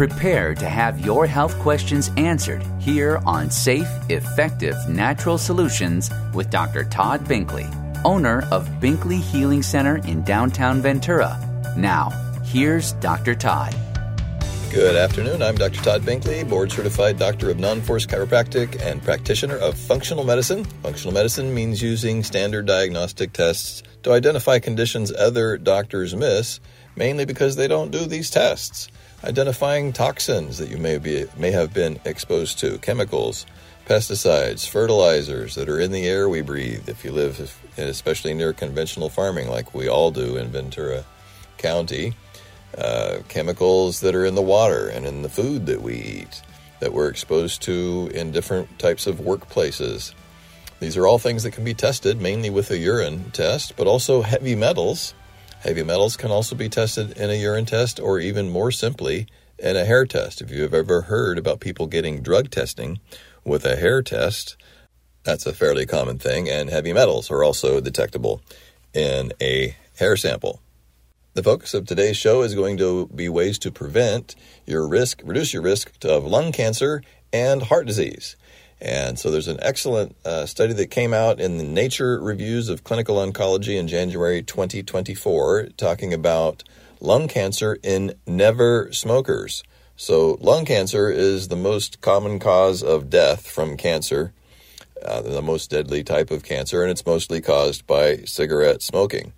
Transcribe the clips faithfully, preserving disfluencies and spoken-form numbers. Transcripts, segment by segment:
Prepare to have your health questions answered here on Safe, Effective Natural Solutions with Doctor Todd Binkley, owner of Binkley Healing Center in downtown Ventura. Now, here's Doctor Todd. Good afternoon. I'm Doctor Todd Binkley, board-certified doctor of non-force chiropractic and practitioner of functional medicine. Functional medicine means using standard diagnostic tests to identify conditions other doctors miss, mainly because they don't do these tests. Identifying toxins that you may be may have been exposed to, chemicals, pesticides, fertilizers that are in the air we breathe if you live, especially near conventional farming like we all do in Ventura County, uh, chemicals that are in the water and in the food that we eat, that we're exposed to in different types of workplaces. These are all things that can be tested, mainly with a urine test, but also heavy metals. Heavy metals can also be tested in a urine test or even more simply in a hair test. If you have ever heard about people getting drug testing with a hair test, that's a fairly common thing, and heavy metals are also detectable in a hair sample. The focus of today's show is going to be ways to prevent your risk, reduce your risk of lung cancer and heart disease. And so there's an excellent uh, study that came out in the Nature Reviews of Clinical Oncology in January twenty twenty-four talking about lung cancer in never smokers. So lung cancer is the most common cause of death from cancer, uh, the most deadly type of cancer, and it's mostly caused by cigarette smoking.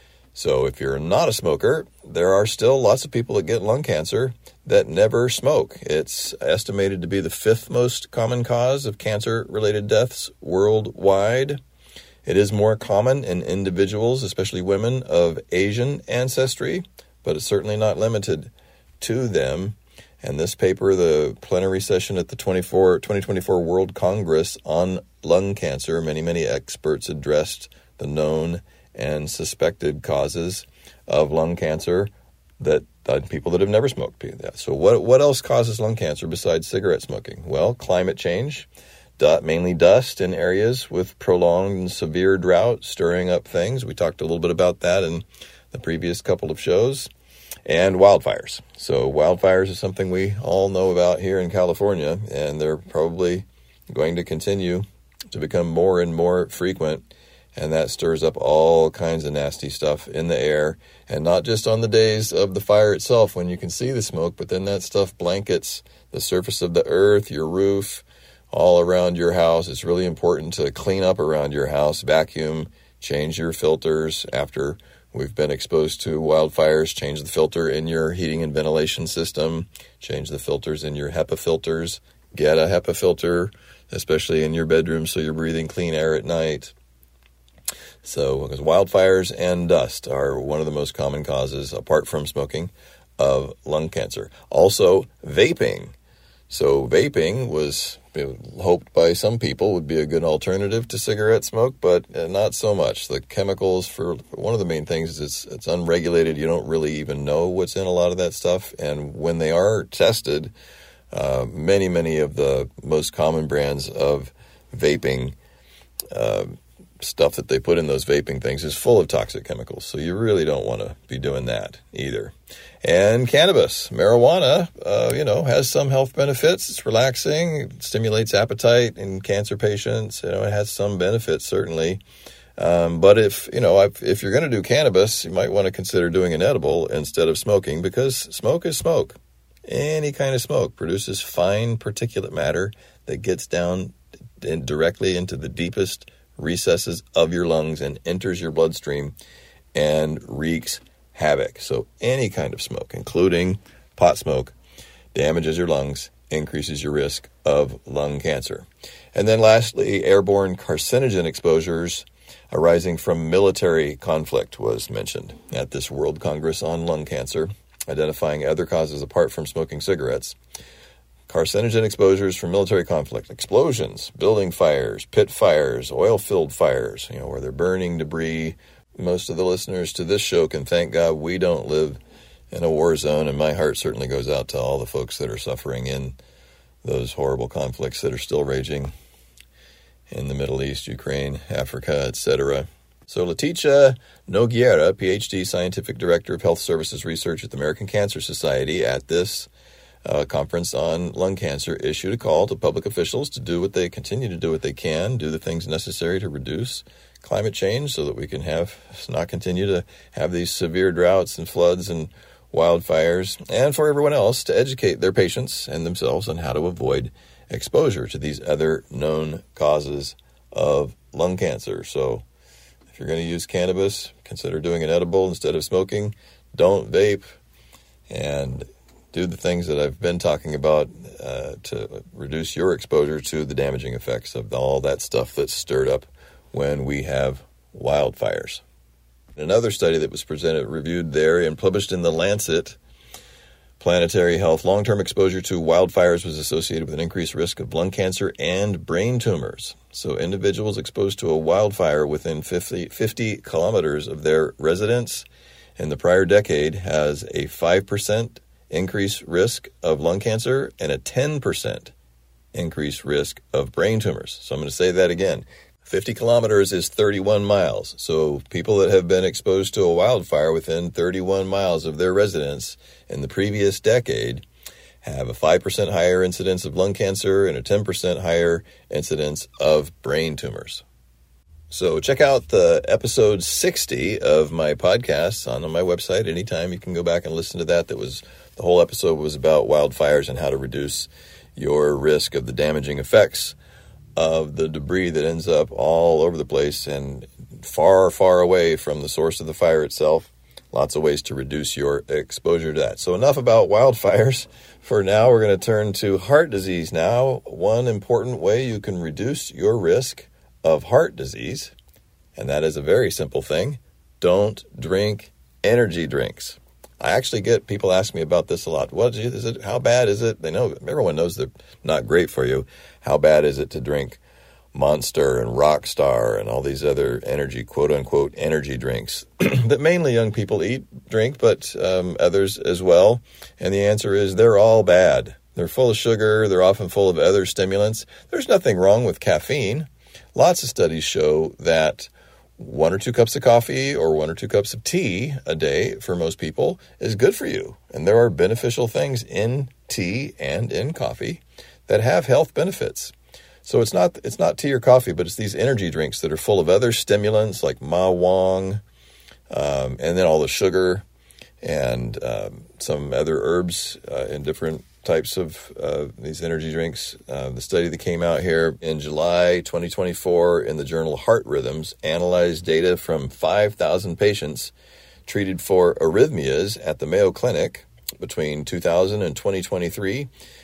So if you're not a smoker, there are still lots of people that get lung cancer that never smoke. It's estimated to be the fifth most common cause of cancer-related deaths worldwide. It is more common in individuals, especially women, of Asian ancestry, but it's certainly not limited to them. And this paper, the plenary session at the twenty twenty-four World Congress on Lung Cancer, many, many experts addressed the known and suspected causes of lung cancer that uh, people that have never smoked. So what what else causes lung cancer besides cigarette smoking? Well, climate change, du- mainly dust in areas with prolonged and severe drought, stirring up things. We talked a little bit about that in the previous couple of shows. And wildfires. So wildfires is something we all know about here in California, and they're probably going to continue to become more and more frequent. And that stirs up all kinds of nasty stuff in the air, and not just on the days of the fire itself when you can see the smoke, but then that stuff blankets the surface of the earth, your roof, all around your house. It's really important to clean up around your house, vacuum, change your filters after we've been exposed to wildfires, change the filter in your heating and ventilation system, change the filters in your HEPA filters, get a HEPA filter, especially in your bedroom so you're breathing clean air at night. So, because wildfires and dust are one of the most common causes, apart from smoking, of lung cancer. Also, vaping. So, vaping was hoped by some people would be a good alternative to cigarette smoke, but not so much. The chemicals, for one of the main things is it's, it's unregulated. You don't really even know what's in a lot of that stuff. And when they are tested, uh, many, many of the most common brands of vaping uh stuff that they put in those vaping things is full of toxic chemicals. So you really don't want to be doing that either. And cannabis, marijuana, uh, you know, has some health benefits. It's relaxing, it stimulates appetite in cancer patients. You know, it has some benefits, certainly. Um, but if, you know, if, if you're going to do cannabis, you might want to consider doing an edible instead of smoking, because smoke is smoke. Any kind of smoke produces fine particulate matter that gets down in, directly into the deepest recesses of your lungs and enters your bloodstream and wreaks havoc. So any kind of smoke, including pot smoke, damages your lungs, increases your risk of lung cancer. And then lastly, airborne carcinogen exposures arising from military conflict was mentioned at this World Congress on Lung Cancer, identifying other causes apart from smoking cigarettes. Carcinogen exposures from military conflict, explosions, building fires, pit fires, oil-filled fires, you know, where they're burning debris. Most of the listeners to this show can thank God we don't live in a war zone, and my heart certainly goes out to all the folks that are suffering in those horrible conflicts that are still raging in the Middle East, Ukraine, Africa, et cetera. So Leticia Nogueira, P H D Scientific Director of Health Services Research at the American Cancer Society, at this uh, Conference on Lung Cancer issued a call to public officials to do what they continue to do what they can, do the things necessary to reduce climate change so that we can have not continue to have these severe droughts and floods and wildfires, and for everyone else to educate their patients and themselves on how to avoid exposure to these other known causes of lung cancer. So if you're going to use cannabis, consider doing an edible instead of smoking. Don't vape, and do the things that I've been talking about uh, to reduce your exposure to the damaging effects of all that stuff that's stirred up when we have wildfires. Another study that was presented, reviewed there, and published in The Lancet Planetary Health, long-term exposure to wildfires was associated with an increased risk of lung cancer and brain tumors. So individuals exposed to a wildfire within fifty, fifty kilometers of their residence in the prior decade has a five percent increased risk of lung cancer and a ten percent increased risk of brain tumors. So I'm going to say that again. fifty kilometers is thirty-one miles. So people that have been exposed to a wildfire within thirty-one miles of their residence in the previous decade have a five percent higher incidence of lung cancer and a ten percent higher incidence of brain tumors. So check out the episode sixty of my podcast on, on my website. Anytime you can go back and listen to that. That was the whole episode was about wildfires and how to reduce your risk of the damaging effects of the debris that ends up all over the place and far, far away from the source of the fire itself. Lots of ways to reduce your exposure to that. So enough about wildfires. For now, we're going to turn to heart disease now. One important way you can reduce your risk of heart disease, and that is a very simple thing. Don't drink energy drinks. I actually get people ask me about this a lot. What is it? How bad is it? They know, everyone knows they're not great for you. How bad is it to drink Monster and Rockstar and all these other energy, quote unquote, energy drinks that mainly young people eat, drink, but um, others as well? And the answer is they're all bad. They're full of sugar. They're often full of other stimulants. There's nothing wrong with caffeine. Lots of studies show that one or two cups of coffee or one or two cups of tea a day for most people is good for you. And there are beneficial things in tea and in coffee that have health benefits. So it's not it's not tea or coffee, but it's these energy drinks that are full of other stimulants like Ma Wang, um, and then all the sugar and um, some other herbs uh, in different types of uh, these energy drinks. Uh, the study that came out here in July twenty twenty-four in the journal Heart Rhythms analyzed data from five thousand patients treated for arrhythmias at the Mayo Clinic between two thousand and twenty twenty-three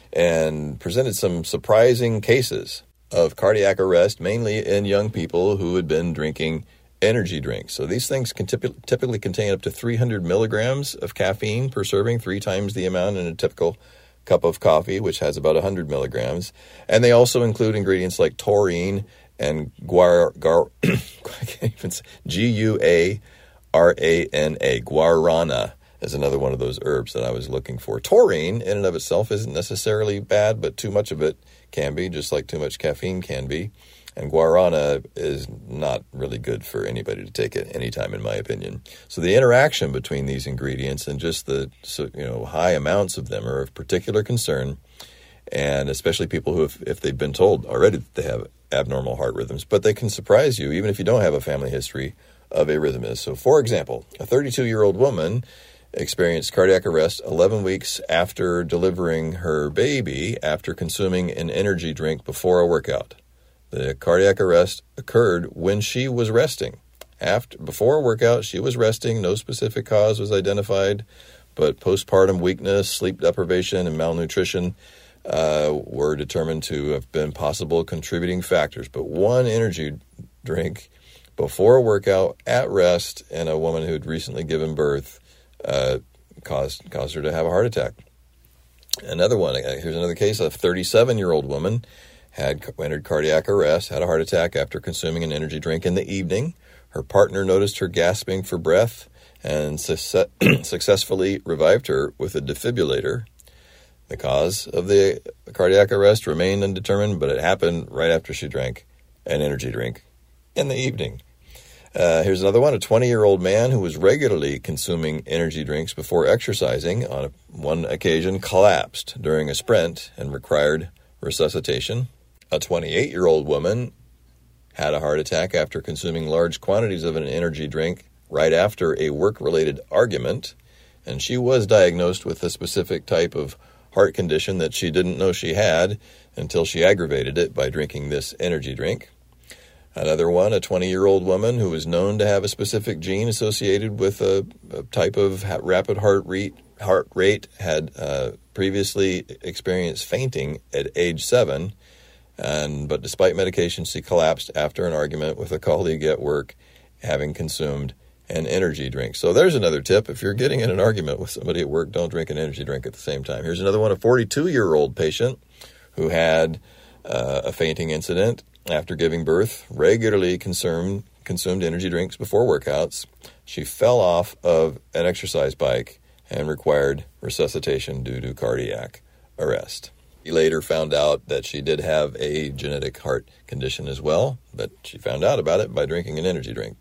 and presented some surprising cases of cardiac arrest, mainly in young people who had been drinking energy drinks. So these things can typ- typically contain up to three hundred milligrams of caffeine per serving, three times the amount in a typical cup of coffee, which has about one hundred milligrams. And they also include ingredients like taurine and guar, gar, I can't even say, G U A R A N A, guarana is another one of those herbs that I was looking for. Taurine in and of itself isn't necessarily bad, but too much of it can be, just like too much caffeine can be. And guarana is not really good for anybody to take at any time, in my opinion. So the interaction between these ingredients and just the so, you know high amounts of them are of particular concern, and especially people who, have, if they've been told already that they have abnormal heart rhythms, but they can surprise you even if you don't have a family history of arrhythmias. So, for example, a thirty-two-year-old woman experienced cardiac arrest eleven weeks after delivering her baby after consuming an energy drink before a workout. The cardiac arrest occurred when she was resting. After, before a workout, she was resting. No specific cause was identified, but postpartum weakness, sleep deprivation, and malnutrition uh, were determined to have been possible contributing factors. But one energy drink before a workout at rest in a woman who had recently given birth uh, caused caused her to have a heart attack. Another one, here's another case. A thirty-seven-year-old woman had entered cardiac arrest, had a heart attack after consuming an energy drink in the evening. Her partner noticed her gasping for breath and su- successfully revived her with a defibrillator. The cause of the cardiac arrest remained undetermined, but it happened right after she drank an energy drink in the evening. Uh, here's another one. A twenty-year-old man who was regularly consuming energy drinks before exercising on a, one occasion collapsed during a sprint and required resuscitation. A twenty-eight-year-old woman had a heart attack after consuming large quantities of an energy drink right after a work-related argument, and she was diagnosed with a specific type of heart condition that she didn't know she had until she aggravated it by drinking this energy drink. Another one, a twenty-year-old woman who was known to have a specific gene associated with a, a type of rapid heart rate, heart rate had uh, previously experienced fainting at age seven, and but despite medication, she collapsed after an argument with a colleague at work, having consumed an energy drink. So there's another tip. If you're getting in an argument with somebody at work, don't drink an energy drink at the same time. Here's another one, a forty-two-year-old patient who had uh, a fainting incident after giving birth, regularly consumed, consumed energy drinks before workouts. She fell off of an exercise bike and required resuscitation due to cardiac arrest. He later found out that she did have a genetic heart condition as well, but she found out about it by drinking an energy drink.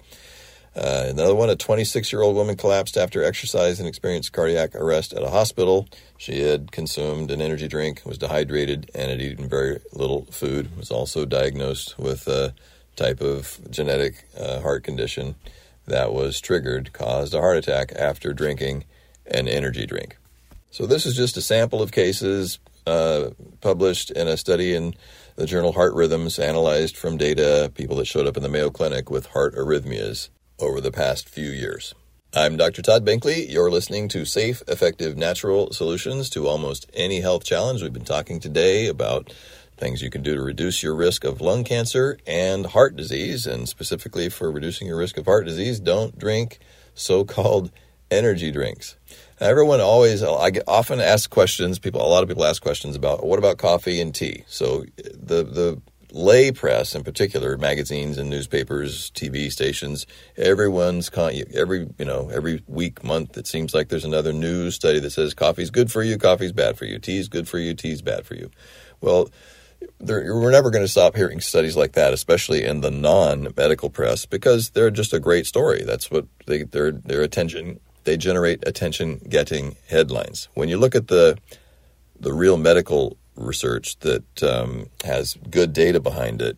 Uh, another one, a twenty-six-year-old woman collapsed after exercise and experienced cardiac arrest at a hospital. She had consumed an energy drink, was dehydrated, and had eaten very little food. Was also diagnosed with a type of genetic uh, heart condition that was triggered, caused a heart attack after drinking an energy drink. So this is just a sample of cases uh, published in a study in the journal Heart Rhythms, analyzed from data people that showed up in the Mayo Clinic with heart arrhythmias over the past few years. I'm Doctor Todd Binkley. You're listening to Safe, Effective, Natural Solutions to Almost Any Health Challenge. We've been talking today about things you can do to reduce your risk of lung cancer and heart disease, and specifically for reducing your risk of heart disease, don't drink so-called energy drinks. Now, everyone always, I get often ask questions, people, a lot of people ask questions about, what about coffee and tea? So the the lay press in particular, magazines and newspapers, T V stations, everyone's, con- every, you know, every week, month, it seems like there's another news study that says coffee's good for you, coffee's bad for you, tea's good for you, tea's bad for you. Well, there, we're never going to stop hearing studies like that, especially in the non-medical press, because they're just a great story. That's what they, their, their attention, they generate attention-getting headlines. When you look at the the real medical research that um, has good data behind it,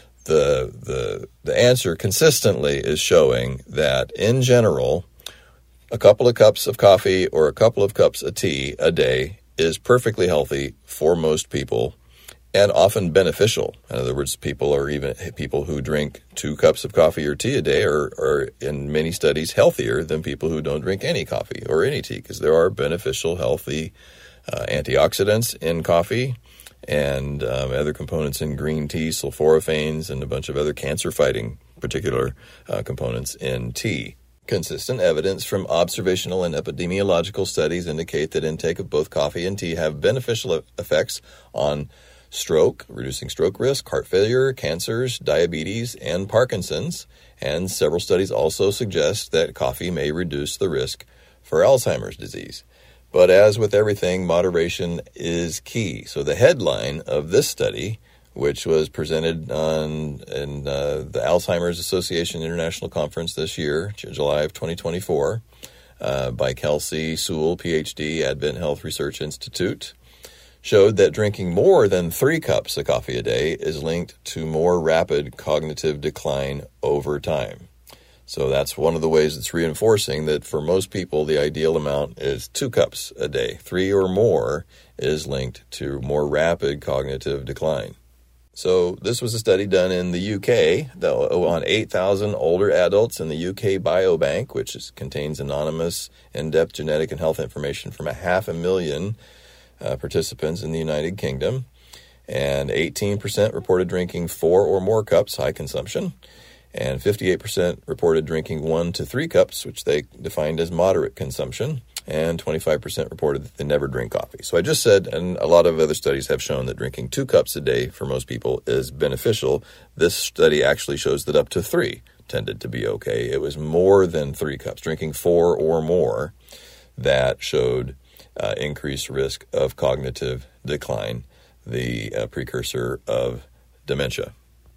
the the the answer consistently is showing that in general, a couple of cups of coffee or a couple of cups of tea a day is perfectly healthy for most people and often beneficial. In other words, people are even people who drink two cups of coffee or tea a day are, are in many studies healthier than people who don't drink any coffee or any tea, because there are beneficial, healthy Uh, antioxidants in coffee and um, other components in green tea, sulforaphanes, and a bunch of other cancer-fighting particular uh, components in tea. Consistent evidence from observational and epidemiological studies indicate that intake of both coffee and tea have beneficial effects on stroke, reducing stroke risk, heart failure, cancers, diabetes, and Parkinson's. And several studies also suggest that coffee may reduce the risk for Alzheimer's disease. But as with everything, moderation is key. So the headline of this study, which was presented on in uh, the Alzheimer's Association International Conference this year, July of twenty twenty-four, uh, by Kelsey Sewell, P H D, Advent Health Research Institute, showed that drinking more than three cups of coffee a day is linked to more rapid cognitive decline over time. So that's one of the ways it's reinforcing that for most people, the ideal amount is two cups a day. Three or more is linked to more rapid cognitive decline. So this was a study done in the U K on eight thousand older adults in the U K Biobank, which is, contains anonymous, in-depth genetic and health information from a half a million uh, participants in the United Kingdom. And eighteen percent reported drinking four or more cups, high consumption. And fifty-eight percent reported drinking one to three cups, which they defined as moderate consumption, and twenty-five percent reported that they never drink coffee. So I just said, and a lot of other studies have shown that drinking two cups a day for most people is beneficial. This study actually shows that up to three tended to be okay. It was more than three cups, drinking four or more, that showed uh, increased risk of cognitive decline, the uh, precursor of dementia.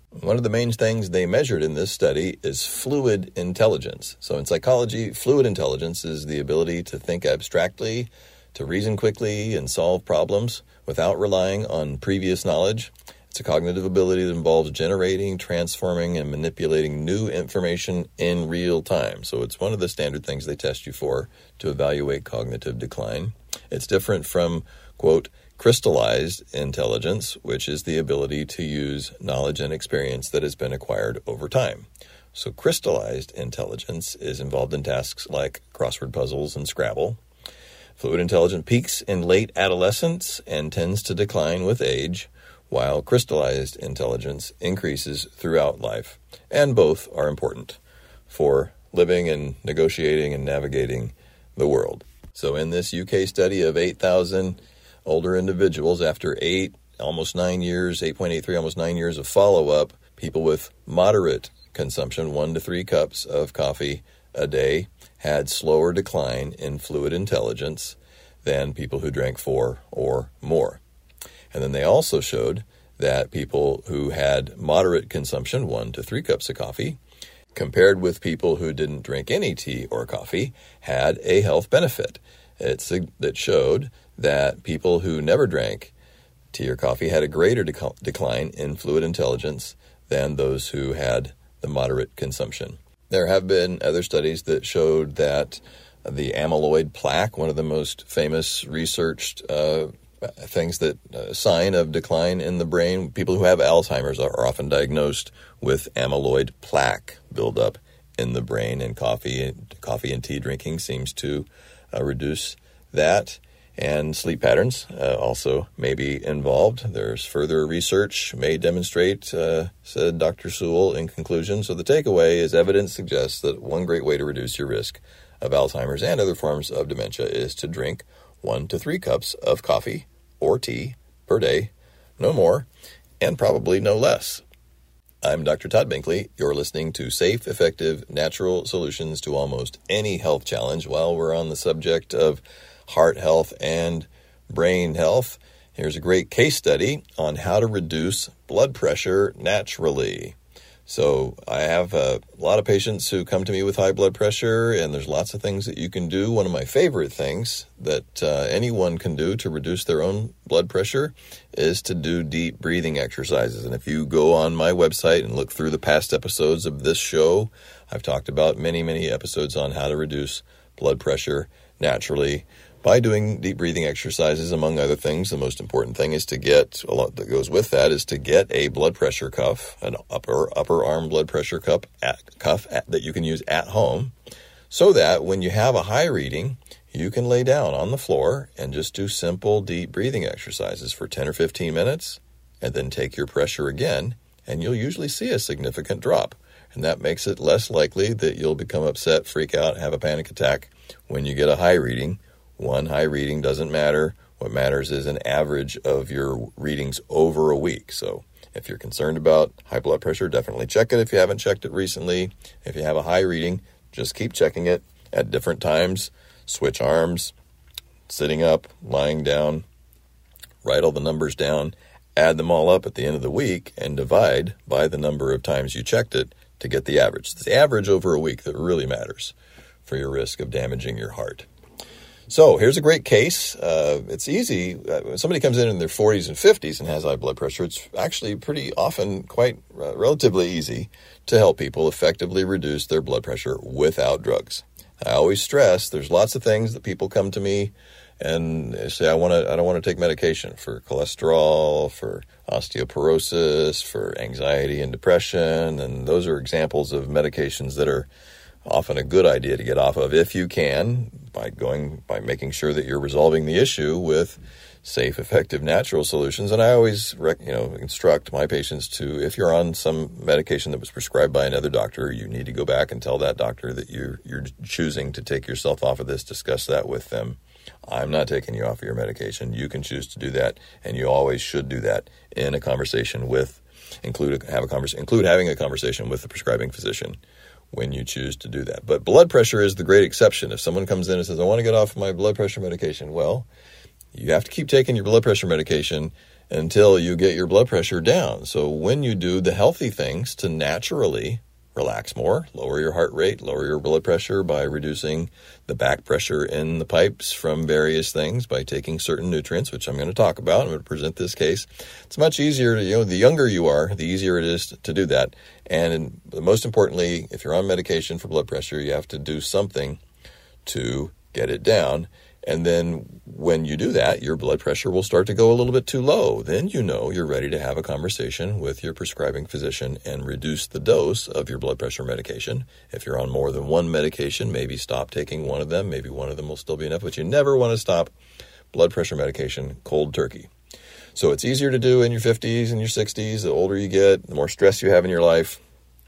One of the main things they measured in this study is fluid intelligence. So in psychology, fluid intelligence is the ability to think abstractly, to reason quickly, and solve problems without relying on previous knowledge. It's a cognitive ability that involves generating, transforming, and manipulating new information in real time. So it's one of the standard things they test you for to evaluate cognitive decline. It's different from, quote, crystallized intelligence, which is the ability to use knowledge and experience that has been acquired over time. So crystallized intelligence is involved in tasks like crossword puzzles and Scrabble. Fluid intelligence peaks in late adolescence and tends to decline with age, while crystallized intelligence increases throughout life. And both are important for living and negotiating and navigating the world. So in this U K study of eight thousand older individuals, after eight, almost nine years, eight point eight three, almost nine years of follow-up, people with moderate consumption, one to three cups of coffee a day, had slower decline in fluid intelligence than people who drank four or more. And then they also showed that people who had moderate consumption, one to three cups of coffee, compared with people who didn't drink any tea or coffee, had a health benefit. It's a, that showed that people who never drank tea or coffee had a greater dec- decline in fluid intelligence than those who had the moderate consumption. There have been other studies that showed that the amyloid plaque, one of the most famous researched uh, things that uh, sign of decline in the brain, people who have Alzheimer's are often diagnosed with amyloid plaque buildup in the brain, and coffee, coffee and tea drinking seems to uh, reduce that. And sleep patterns uh, also may be involved. There's further research may demonstrate, uh, said Doctor Sewell in conclusion. So the takeaway is evidence suggests that one great way to reduce your risk of Alzheimer's and other forms of dementia is to drink one to three cups of coffee or tea per day, no more, and probably no less. I'm Doctor Todd Binkley. You're listening to Safe, Effective, Natural Solutions to Almost Any Health Challenge. While we're on the subject of heart health and brain health, here's a great case study on how to reduce blood pressure naturally. So I have a lot of patients who come to me with high blood pressure, and there's lots of things that you can do. One of my favorite things that uh, anyone can do to reduce their own blood pressure is to do deep breathing exercises. And if you go on my website and look through the past episodes of this show, I've talked about many, many episodes on how to reduce blood pressure naturally by doing deep breathing exercises, among other things. The most important thing is to get, a lot that goes with that, is to get a blood pressure cuff, an upper upper arm blood pressure cuff, at, cuff at, that you can use at home, so that when you have a high reading, you can lay down on the floor and just do simple deep breathing exercises for ten or fifteen minutes, and then take your pressure again, and you'll usually see a significant drop. And that makes it less likely that you'll become upset, freak out, have a panic attack when you get a high reading. One high reading doesn't matter. What matters is an average of your readings over a week. So if you're concerned about high blood pressure, definitely check it if you haven't checked it recently. If you have a high reading, just keep checking it at different times. Switch arms, sitting up, lying down, write all the numbers down, add them all up at the end of the week, and divide by the number of times you checked it to get the average. It's the average over a week that really matters for your risk of damaging your heart. So here's a great case. Uh, it's easy. Uh, when somebody comes in in their forties and fifties and has high blood pressure, it's actually pretty often quite uh, relatively easy to help people effectively reduce their blood pressure without drugs. I always stress there's lots of things that people come to me and they say, I want to. I don't want to take medication for cholesterol, for osteoporosis, for anxiety and depression, and those are examples of medications that are often a good idea to get off of if you can, by going by making sure that you're resolving the issue with safe, effective, natural solutions. And I always rec- you know instruct my patients to, if you're on some medication that was prescribed by another doctor, you need to go back and tell that doctor that you're you're choosing to take yourself off of this. Discuss that with them. I'm not taking you off of your medication. You can choose to do that, and you always should do that in a conversation with include have a convers- include having a conversation with the prescribing physician when you choose to do that. But blood pressure is the great exception. If someone comes in and says, I want to get off my blood pressure medication, well, You have to keep taking your blood pressure medication until you get your blood pressure down. So when you do the healthy things to naturally relax more, lower your heart rate, lower your blood pressure by reducing the back pressure in the pipes from various things, by taking certain nutrients, which I'm going to talk about. I'm going to present this case. It's much easier to, you know, the younger you are, the easier it is to do that. And most importantly, if you're on medication for blood pressure, you have to do something to get it down. And then when you do that, your blood pressure will start to go a little bit too low. Then you know you're ready to have a conversation with your prescribing physician and reduce the dose of your blood pressure medication. If you're on more than one medication, maybe stop taking one of them. Maybe one of them will still be enough, but you never want to stop blood pressure medication cold turkey. So it's easier to do in your fifties and your sixties. The older you get, the more stress you have in your life.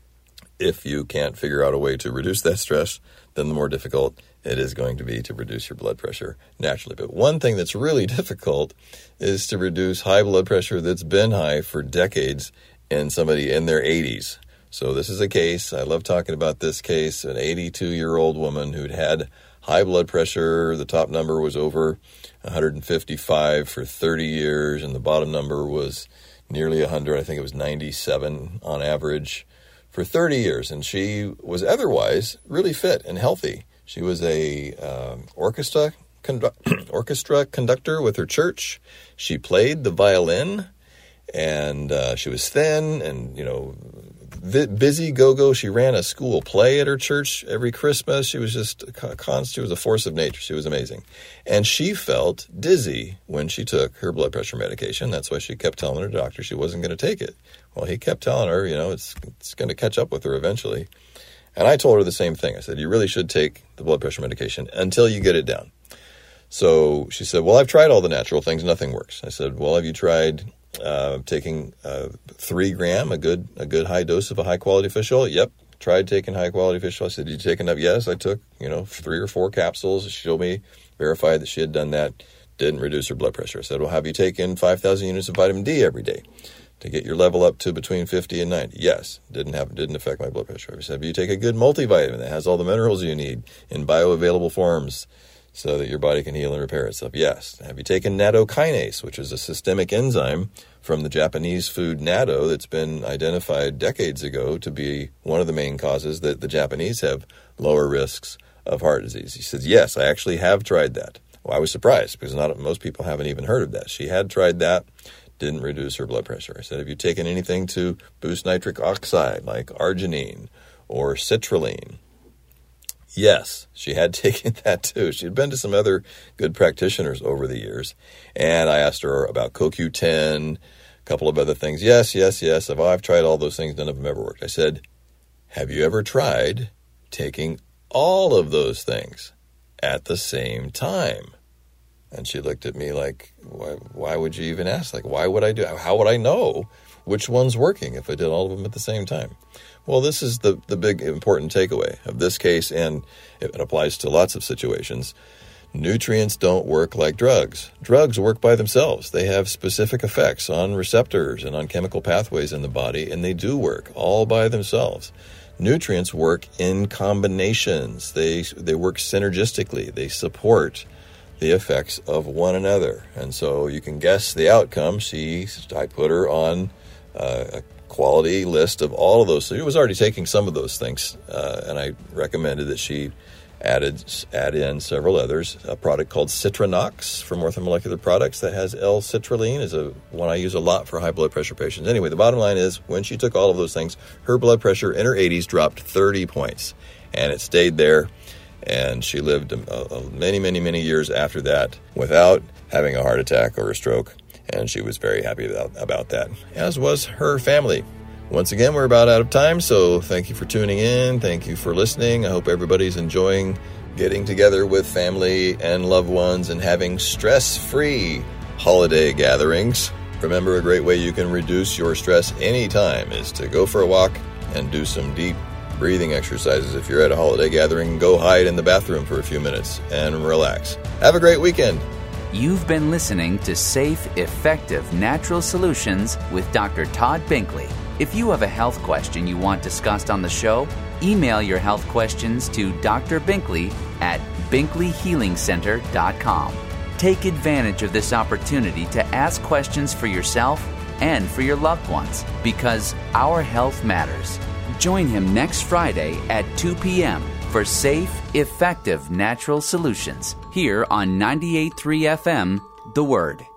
If you can't figure out a way to reduce that stress, then the more difficult it is going to be to reduce your blood pressure naturally. But one thing that's really difficult is to reduce high blood pressure that's been high for decades in somebody in their eighties. So this is a case, I love talking about this case, an eighty-two-year-old woman who'd had high blood pressure. The top number was over one hundred fifty-five for thirty years, and the bottom number was nearly one hundred. I think it was ninety-seven on average for thirty years. And she was otherwise really fit and healthy. She was a um, orchestra condu- orchestra conductor with her church. She played the violin, and uh, she was thin and, you know, vi- busy go-go. She ran a school play at her church every Christmas. She was just a constant. She was a force of nature. She was amazing. And she felt dizzy when she took her blood pressure medication. That's why she kept telling her doctor she wasn't going to take it. Well, he kept telling her, you know, it's it's going to catch up with her eventually. And I told her the same thing. I said, you really should take the blood pressure medication until you get it down. So she said, well, I've tried all the natural things. Nothing works. I said, well, have you tried uh, taking uh, three gram, a good a good high dose of a high-quality fish oil? Yep, tried taking high-quality fish oil. I said, did you take enough? Yes, I took, you know, three or four capsules. She showed me, verified that she had done that. Didn't reduce her blood pressure. I said, well, have you taken five thousand units of vitamin D every day to get your level up to between fifty and ninety? Yes. Didn't have, didn't affect my blood pressure. I said, you take a good multivitamin that has all the minerals you need in bioavailable forms so that your body can heal and repair itself? Yes. Have you taken nattokinase, which is a systemic enzyme from the Japanese food natto that's been identified decades ago to be one of the main causes that the Japanese have lower risks of heart disease? He says, yes, I actually have tried that. Well, I was surprised because not most people haven't even heard of that. She had tried that. Didn't reduce her blood pressure. I said, have you taken anything to boost nitric oxide like arginine or citrulline? Yes, she had taken that too. She had been to some other good practitioners over the years. And I asked her about C O Q ten, a couple of other things. Yes, yes, yes. I've, I've tried all those things. None of them ever worked. I said, have you ever tried taking all of those things at the same time? And she looked at me like, why, why would you even ask? Like, why would I do? How would I know which one's working if I did all of them at the same time? Well, this is the, the big important takeaway of this case, and it applies to lots of situations. Nutrients don't work like drugs. Drugs work by themselves. They have specific effects on receptors and on chemical pathways in the body, and they do work all by themselves. Nutrients work in combinations. They they work synergistically. They support the effects of one another. And so you can guess the outcome. She, I put her on uh, a quality list of all of those. So she was already taking some of those things, uh, and I recommended that she added add in several others. A product called Citranox from Orthomolecular Products that has L-citrulline is a one I use a lot for high blood pressure patients. Anyway, the bottom line is when she took all of those things, her blood pressure in her eighties dropped thirty points, and it stayed there. And she lived uh, many, many, many years after that without having a heart attack or a stroke. And she was very happy about, about that, as was her family. Once again, we're about out of time, so thank you for tuning in. Thank you for listening. I hope everybody's enjoying getting together with family and loved ones and having stress-free holiday gatherings. Remember, a great way you can reduce your stress anytime is to go for a walk and do some deep breathing exercises. If you're at a holiday gathering, go hide in the bathroom for a few minutes and relax. Have a great weekend. You've been listening to Safe, Effective Natural Solutions with Doctor Todd Binkley. If you have a health question you want discussed on the show, email your health questions to Doctor Binkley at binkley healing center dot com. Take advantage of this opportunity to ask questions for yourself and for your loved ones, because our health matters. Join him next Friday at two p.m. for Safe, Effective Natural Solutions here on ninety-eight point three F M, The Word.